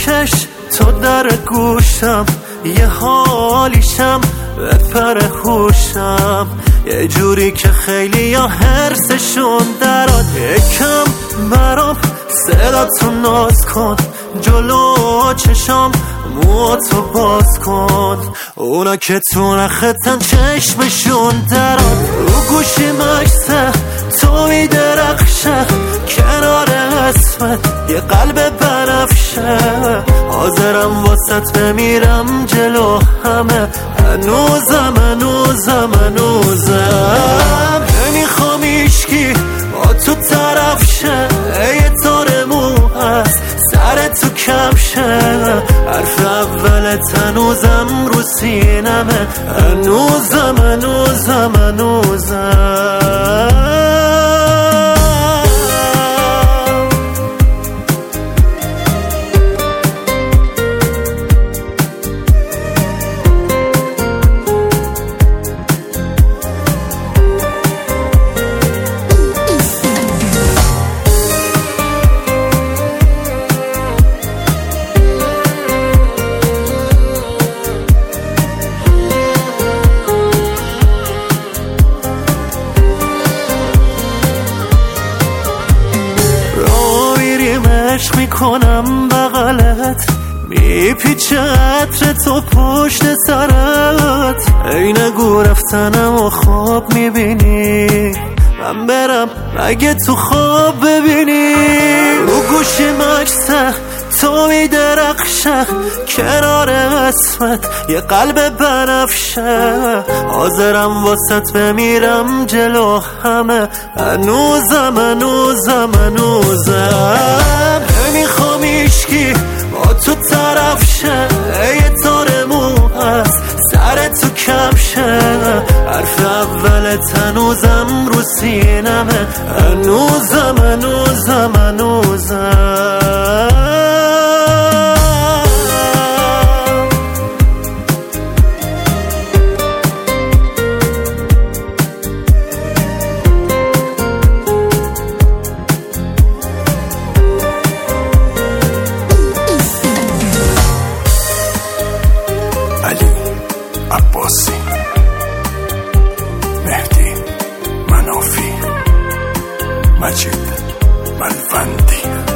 چشم تو در گوشم، یه حالیشم بپر خوشم، یه جوری که خیلی یا حرسشون دراد. یکم برام صداتو ناز کن، جلو چشام موتو باز کن، اونا که تو نختن چشمشون دراد. رو گوشی مکسه تو میدرخشه، کنار اسمت یه قلب بنفشه، حاضرم واسط بمیرم جلو همه، هنوزم نمیخوام ایشکی با تو طرف شه، یه تار مو هست سر تو کمشه، حرف اولت هنوزم رو سینمه، هنوزم عشق میکنم بغلت، میپیچه عطر تو پشت سرت، ای نگو رفتنم و خواب میبینی، من برم مگه تو خواب ببینی. رو گوشی مکسه تو میدرخشه، کنار اسمت یه قلب بنفشه، حاضرم واسط بمیرم جلو همه، هنوزم نمیخوام ایشکی با تو طرف شه، یه تار مو هست سر تو کمشه، حرف اولت هنوزم رو سینمه، هنوزم علی عباسی، مهدی منافی، مجید ملوندی.